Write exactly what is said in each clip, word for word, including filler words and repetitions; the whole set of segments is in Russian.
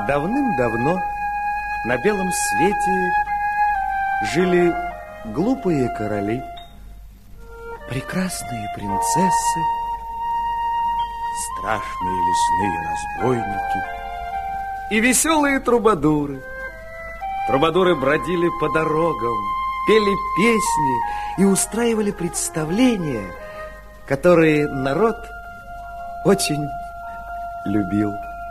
Давным-давно на белом свете жили глупые короли, прекрасные принцессы, страшные лесные разбойники и веселые трубадуры. Трубадуры бродили по дорогам, пели песни и устраивали представления, которые народ очень любил.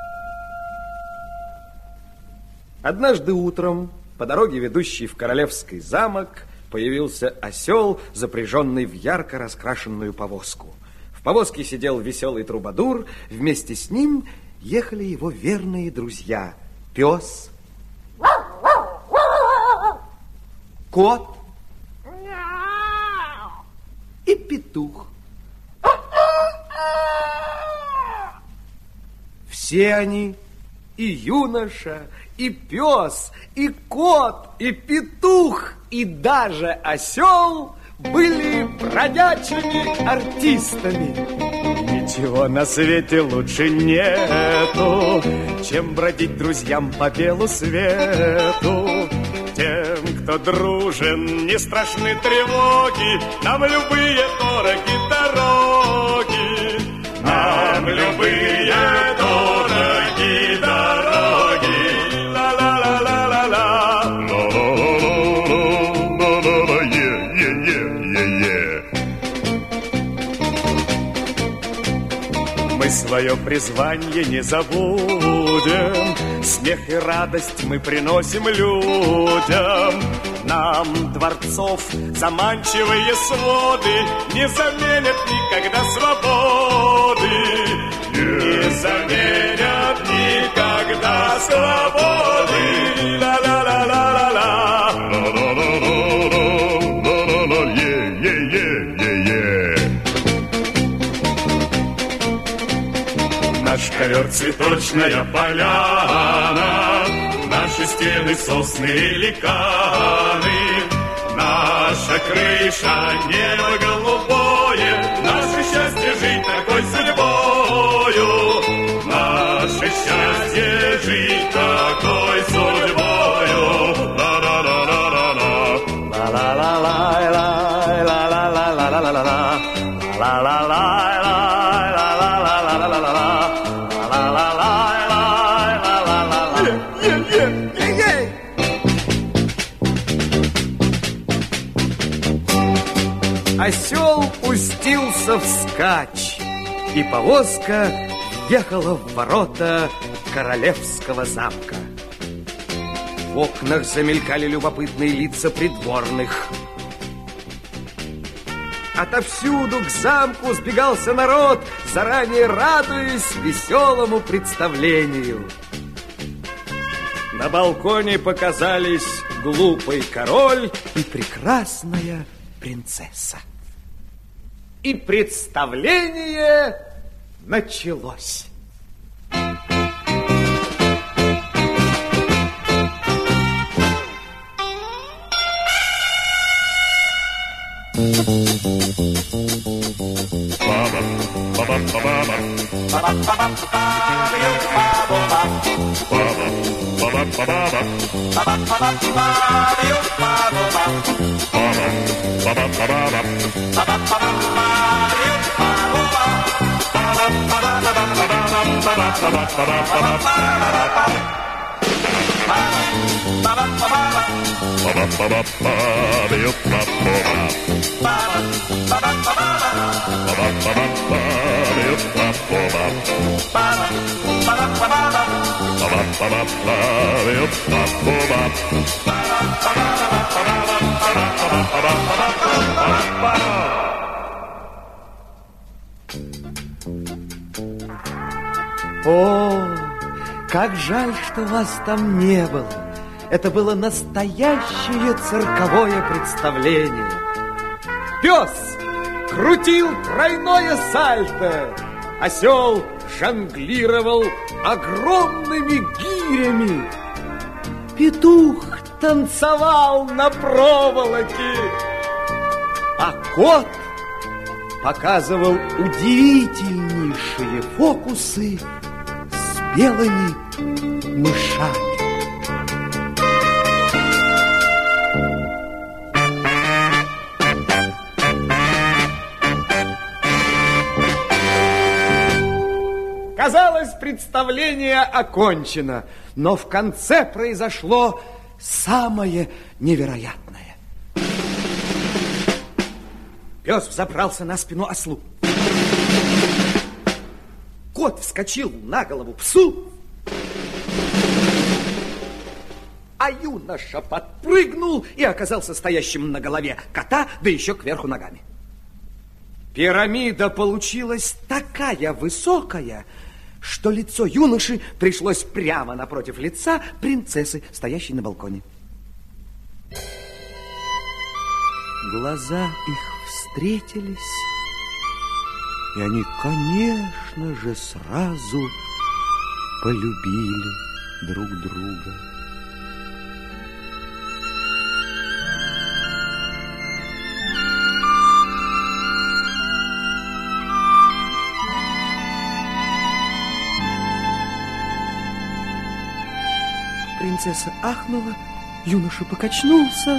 Однажды утром по дороге, ведущей в королевский замок, появился осел, запряженный в ярко раскрашенную повозку. В повозке сидел веселый трубадур, вместе с ним ехали его верные друзья – пес, кот и петух. Все они, и юноша, и пес, и кот, и петух, и даже осел были бродячими артистами. Ничего на свете лучше нету, чем бродить друзьям по белу свету. Тем, кто дружен, не страшны тревоги, нам любые дороги дороги, нам любые дороги дороги. Мы свое призвание не забудем, смех и радость мы приносим людям. Нам дворцов заманчивые своды не заменят никогда свободы, не заменят никогда свободы. Ла-ла-ла-ла-ла-ла. Наш ковер цветочная поляна, наши стены сосны и ликаны, наша крыша небо голубое, наше счастье жить такой судьбою, наше счастье жить такой судьбою. Ла-ла-ла-ла-ла-ла, ла-ла-ла-ла-ла-ла-ла-ла-ла-ла-ла, ла-ла-ла-ла. Осел пустился вскачь, и повозка ехала в ворота королевского замка. В окнах замелькали любопытные лица придворных. Отовсюду к замку сбегался народ, заранее радуясь веселому представлению. На балконе показались глупый король и прекрасная принцесса. И представление началось. О, как жаль, что вас там не было. Это было настоящее цирковое представление. Пес крутил тройное сальто, осел жонглировал огромными гирями, петух танцевал на проволоке, а кот показывал удивительнейшие фокусы с белыми мышами. Казалось, представление окончено, но в конце произошло самое невероятное. Пес взобрался на спину ослу. Кот вскочил на голову псу, а юноша подпрыгнул и оказался стоящим на голове кота, да еще кверху ногами. Пирамида получилась такая высокая, что лицо юноши пришлось прямо напротив лица принцессы, стоящей на балконе. Глаза их встретились, и они, конечно же, сразу полюбили друг друга. Принцесса ахнула, юноша покачнулся,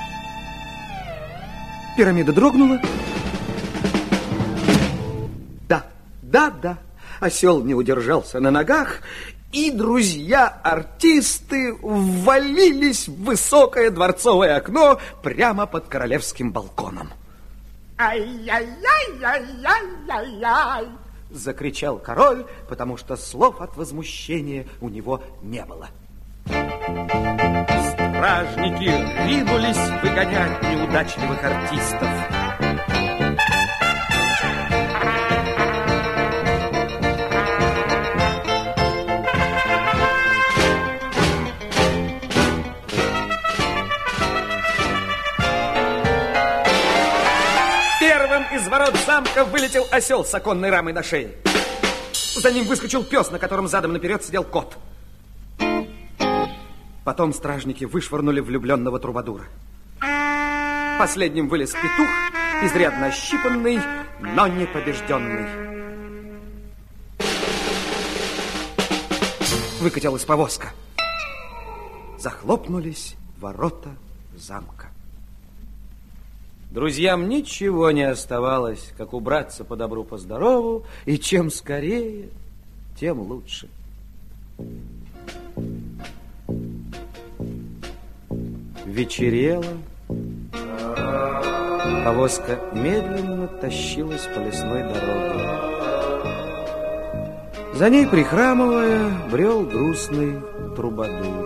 пирамида дрогнула. Да, да, да, осел не удержался на ногах, и друзья-артисты ввалились в высокое дворцовое окно прямо под королевским балконом. «Ай-яй-яй-яй-яй-яй-яй!» закричал король, потому что слов от возмущения у него не было. Стражники ринулись выгонять неудачливых артистов. Первым из ворот замка вылетел осел с оконной рамой на шее. За ним выскочил пес, на котором задом наперед сидел кот. Потом стражники вышвырнули влюбленного трубадура. Последним вылез петух, изрядно ощипанный, но не побежденный. Выкатилась повозка. Захлопнулись ворота замка. Друзьям ничего не оставалось, как убраться по добру, по здорову, и чем скорее, тем лучше. Вечерело. Повозка медленно тащилась по лесной дороге. За ней, прихрамывая, брел грустный трубадур.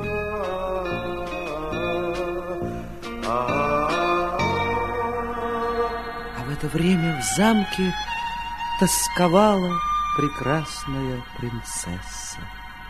А в это время в замке тосковала прекрасная принцесса.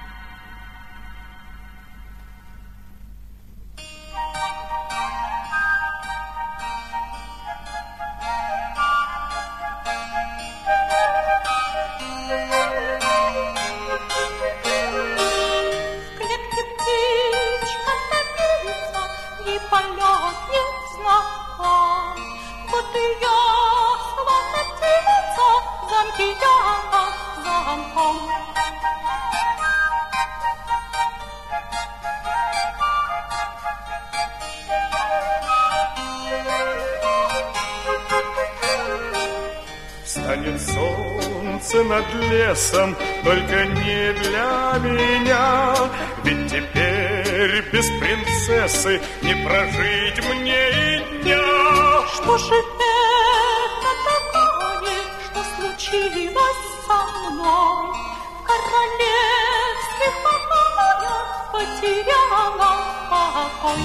Встанет солнце над лесом, только не для меня, ведь теперь без принцессы не прожить мне и дня. Что же это такое, что случилось со мной? В королевских покоях потеряла покой.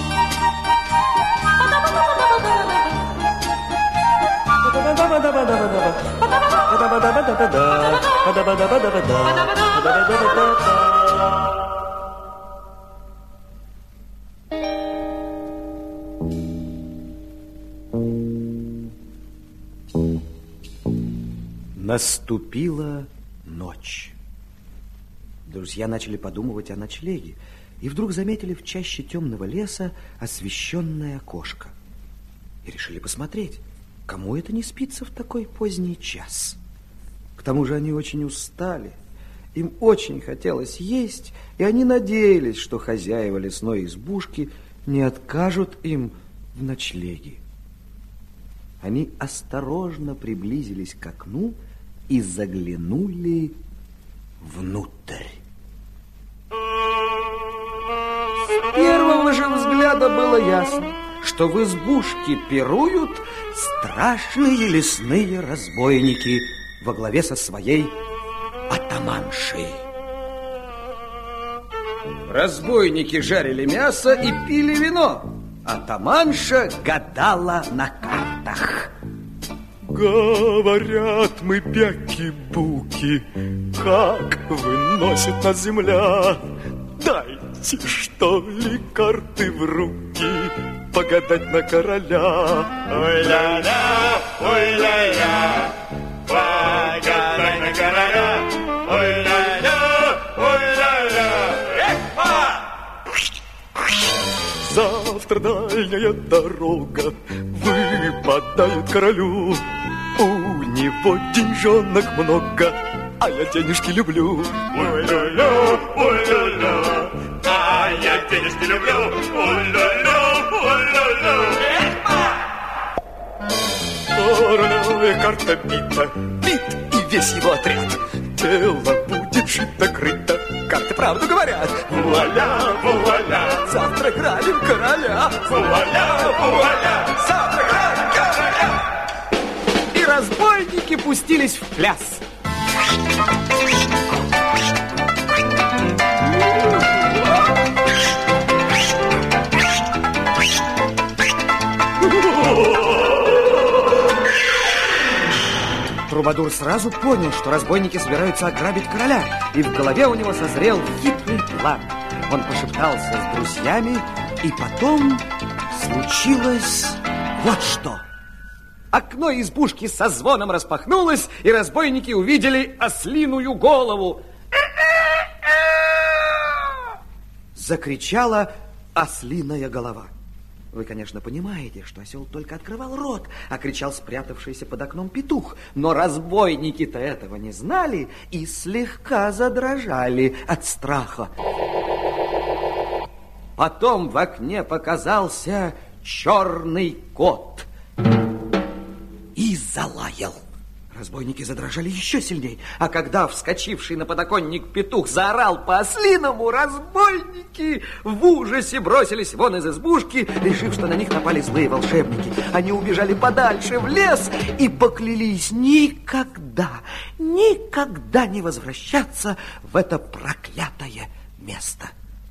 Наступила ночь. Друзья начали подумывать о ночлеге и вдруг заметили в чаще темного леса освещенное окошко. И решили посмотреть, кому это не спится в такой поздний час. К тому же они очень устали Им очень хотелось есть, и они надеялись, что хозяева лесной избушки не откажут им в ночлеге. Они осторожно приблизились к окну и заглянули внутрь. С первого же взгляда было ясно, что в избушке пируют страшные лесные разбойники во главе со своей атаманшей. Разбойники жарили мясо и пили вино. Атаманша гадала на картах. Говорят мы, бяки-буки, как выносит нас земля. Дайте, что ли, карты в руки, погадать на короля. Ой-ля-ля, ой-ля-ля, погадай на короля. Ой-ля-ля, ой-ля-ля, завтра дальняя дорога выпадает королю. У него деньжонок много, а я денежки люблю. Ой-ля-ля, ой-ля-ля, а я денежки люблю. Ой-ля-ля, ой-ля-ля. Королевая карта бита, бит и весь его отряд. Дело будет шито-крыто, карты правду говорят. Вуаля, вуаля, завтра грабим короля. Вуаля, вуаля, завтра грабим короля. И разбойники пустились в пляс. Трубадур сразу понял, что разбойники собираются ограбить короля, и в голове у него созрел хитрый план. Он пошептался с друзьями, и потом случилось вот что. Окно избушки со звоном распахнулось, и разбойники увидели ослиную голову. Закричала ослиная голова. Вы, конечно, понимаете, что осел только открывал рот, а кричал спрятавшийся под окном петух. Но разбойники-то этого не знали и слегка задрожали от страха. Потом в окне показался черный кот и залаял. Разбойники задрожали еще сильней, а когда вскочивший на подоконник петух заорал по-ослиному, разбойники в ужасе бросились вон из избушки, решив, что на них напали злые волшебники. Они убежали подальше в лес и поклялись никогда, никогда не возвращаться в это проклятое место.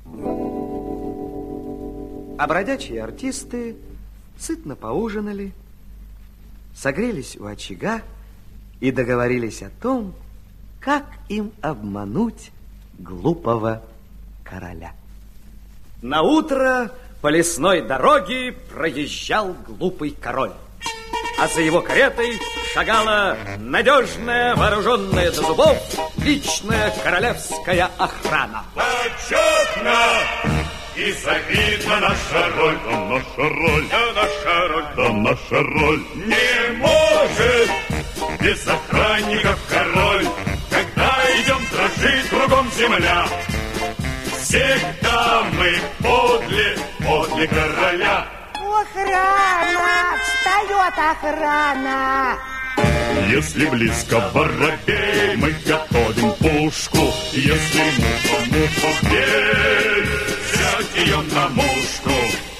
А бродячие артисты сытно поужинали, согрелись у очага и договорились о том, как им обмануть глупого короля. Наутро по лесной дороге проезжал глупый король, а за его каретой шагала надежная, вооруженная до зубов личная королевская охрана. Почетно и завидна наша роль, да наша роль, да наша роль, да наша роль. Не может без охранников король, когда идем дрожит кругом земля. Всегда мы подле, подле короля. Охрана! Встает охрана! Если близко воробей, мы готовим пушку. Если муха, муха, бей, взять ее на мушку.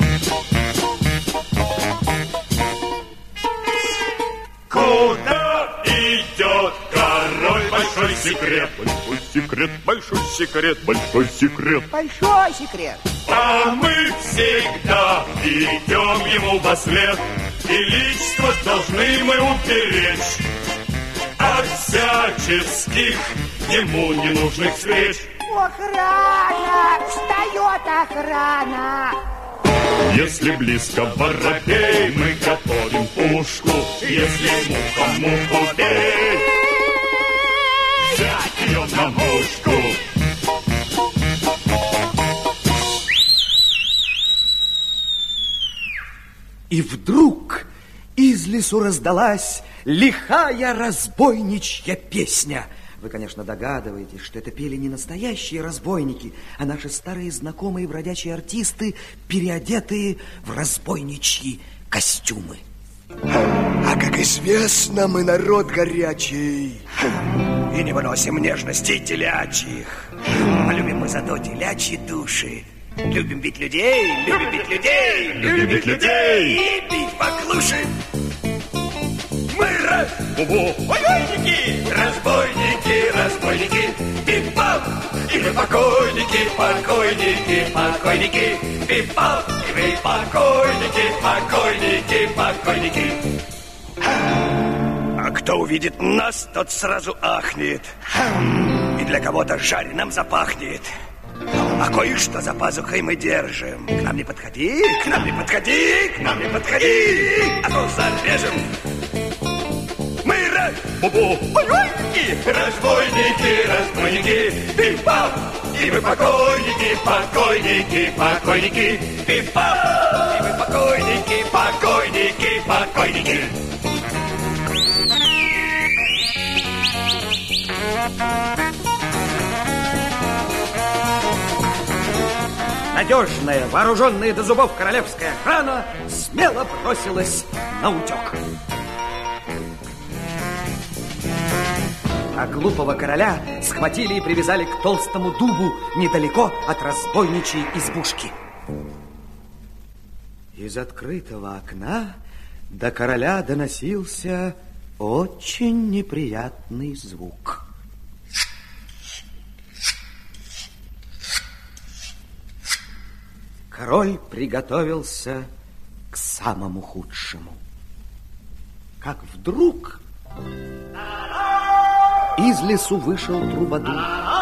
Куда идет король? Большой секрет, большой секрет, большой секрет, большой секрет. Большой секрет. А мы всегда идем ему вослед, и личство должны мы уберечь от всяческих ему ненужных встреч. Охрана! Встает охрана! Если близко воробей, мы готовим пушку. Если муха, муху бей, взять ее на мушку. И вдруг из лесу раздалась лихая разбойничья песня. Вы, конечно, догадываетесь, что это пели не настоящие разбойники, а наши старые знакомые бродячие артисты, переодетые в разбойничьи костюмы. А как известно, мы народ горячий и не выносим нежностей телячьих. А любим мы зато телячьи души. Любим бить людей, любим бить людей, Любим бить людей и бить поклуши. Мы разбойники, разбойники, разбойники, пип-пап, и мы покойники, покойники, покойники, пип-пап, и мы покойники, покойники, покойники. А кто увидит нас, тот сразу ахнет, и для кого-то жареным запахнет. А кое-что за пазухой мы держим. К нам не подходи, к нам не подходи, к нам не подходи, а то зарежем. Мы разбойники, разбойники, разбойники, пип-пап, и мы покойники, покойники, покойники, пип-пап, и мы покойники, покойники, покойники. Надежная, вооруженная до зубов королевская охрана смело бросилась на утек. А глупого короля схватили и привязали к толстому дубу недалеко от разбойничьей избушки. Из открытого окна до короля доносился очень неприятный звук. Король приготовился к самому худшему. Как вдруг из лесу вышел трубадур.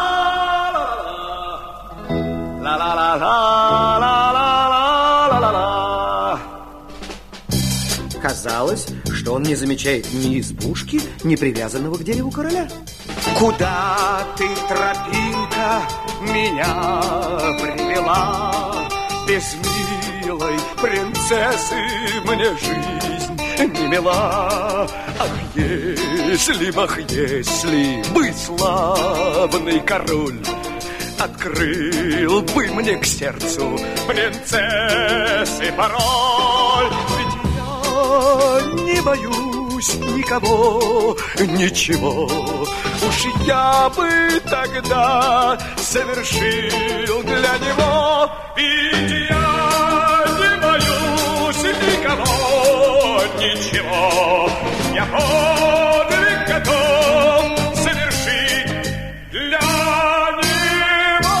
Казалось, что он не замечает ни избушки, ни привязанного к дереву короля. Куда ты, тропинка, меня привела? Без милой принцессы мне жизнь не мила. Ах, если б, ах, если бы славный король открыл бы мне к сердцу принцессы пароль. Ведь я не боюсь никого, ничего. Уж я бы тогда совершил для него. Ведь я не боюсь никого, ничего. Я подвиг готов совершить для него.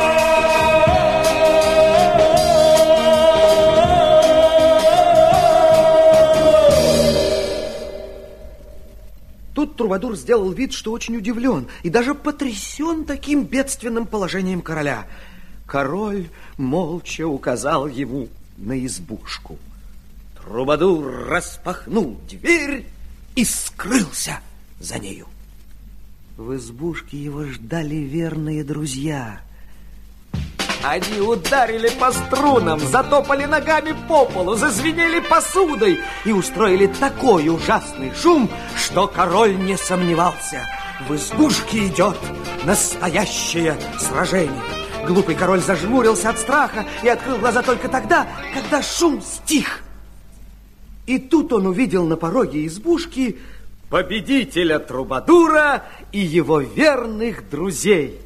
Тут трубадур сделал вид, что очень удивлен и даже потрясен таким бедственным положением короля. Король молча указал ему на избушку. Трубадур распахнул дверь и скрылся за нею. В избушке его ждали верные друзья. Они ударили по струнам, затопали ногами по полу, зазвенели посудой и устроили такой ужасный шум, что король не сомневался. В избушке идет настоящее сражение. Глупый король зажмурился от страха и открыл глаза только тогда, когда шум стих. И тут он увидел на пороге избушки победителя трубадура и его верных друзей.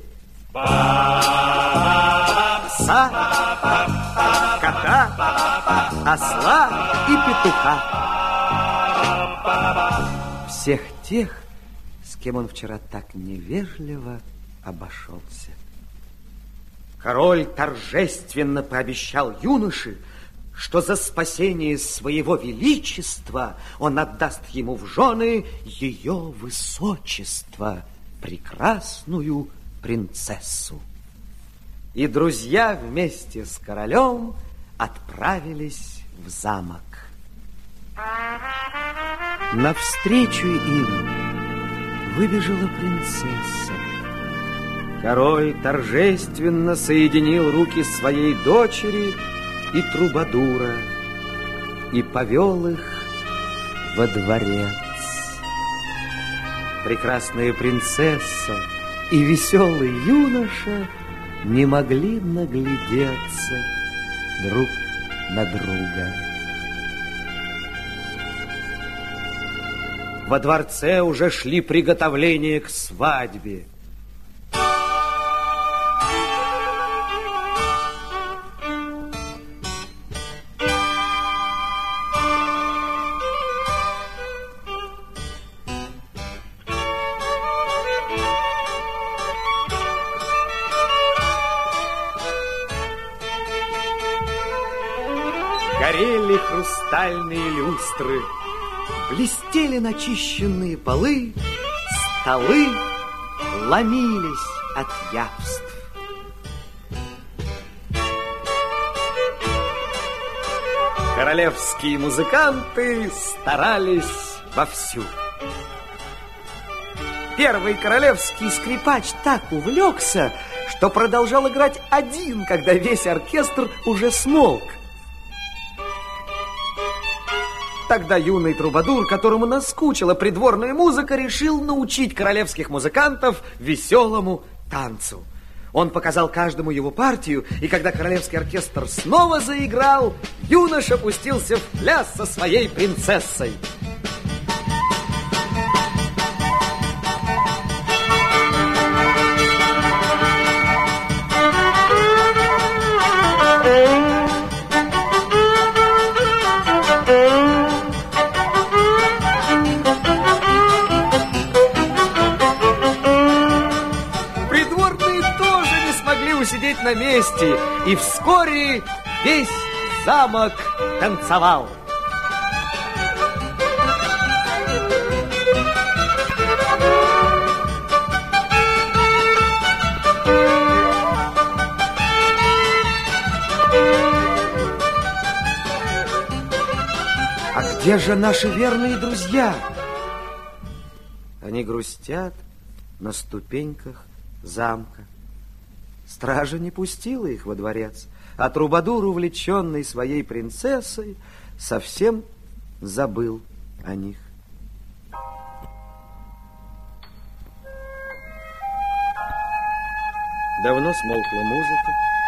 Пса, кота, осла и петуха. Всех тех, с кем он вчера так невежливо обошелся. Король торжественно пообещал юноше, что за спасение своего величества он отдаст ему в жены ее высочество, прекрасную принцессу. И друзья вместе с королем отправились в замок. Навстречу им выбежала принцесса. Король торжественно соединил руки своей дочери и трубадура и повел их во дворец. прекрасная принцесса и веселый юноша не могли наглядеться друг на друга. Во дворце уже шли приготовления к свадьбе. Горели хрустальные люстры, блестели начищенные полы, столы ломились от явств. королевские музыканты старались вовсю. Первый королевский скрипач так увлекся, что продолжал играть один, когда весь оркестр уже смолк. Тогда юный трубадур, которому наскучила придворная музыка, решил научить королевских музыкантов веселому танцу. Он показал каждому его партию, и когда королевский оркестр снова заиграл, юноша пустился в пляс со своей принцессой. Сидеть на месте, и вскоре весь замок танцевал. А где же наши верные друзья? Они грустят на ступеньках замка. Стража не пустила их во дворец, а трубадур, увлеченный своей принцессой, совсем забыл о них. Давно смолкла музыка,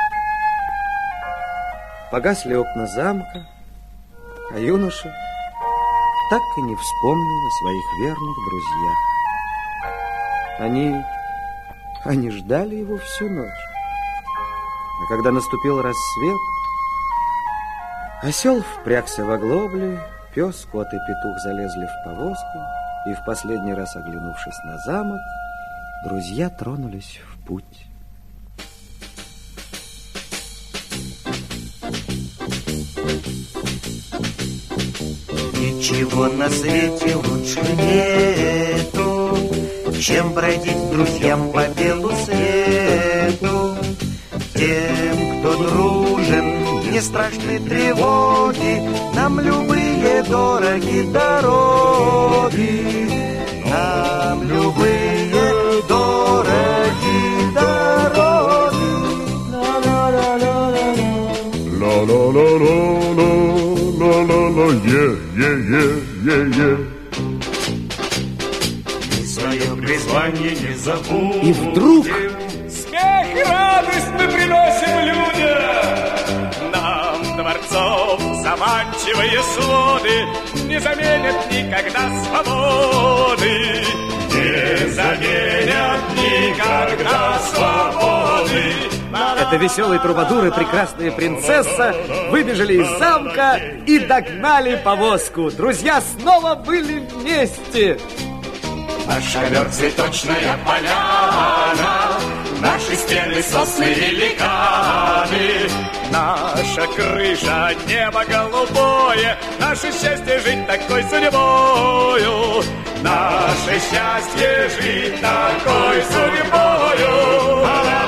погасли окна замка, а юноша так и не вспомнил о своих верных друзьях. Они, они ждали его всю ночь. А когда наступил рассвет, осел впрягся в оглобле, пес, кот и петух залезли в повозку, и в последний раз, оглянувшись на замок, друзья тронулись в путь. Ничего на свете лучше нету, чем бродить друзьям по белу свету. Тем, кто дружен, не страшны тревоги, нам любые дороги дороги, нам любые дороги дороги. Ла-ла-ла-ла-ла-ла-ла-ла, е-е-е-е-е. Мы свое призвание не забудем. И вдруг смех и радость мы приносим людям. Нам дворцов заманчивые своды не заменят никогда свободы. Не заменят никогда свободы. это веселый трубадур и прекрасная принцесса выбежали из замка и догнали повозку. Друзья снова были вместе. Наш ковер цветочная поляна, наши стены сосны великаны, наша крыша небо голубое, наше счастье жить такой судьбою, наше счастье жить такой судьбою.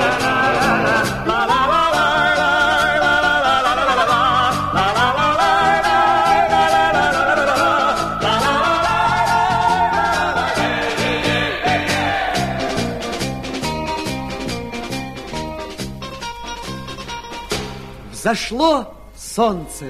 Зашло солнце.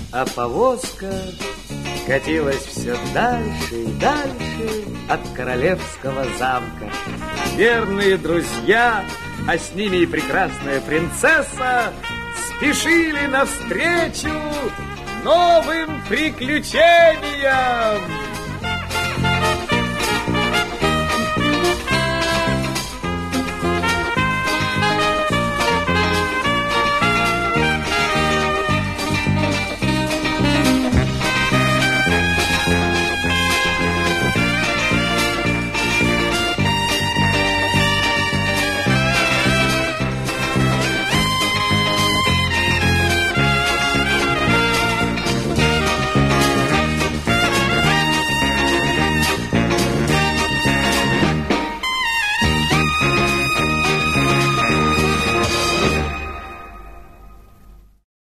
А повозка катилась все дальше и дальше от королевского замка. Верные друзья, а с ними и прекрасная принцесса, спешили навстречу новым приключениям.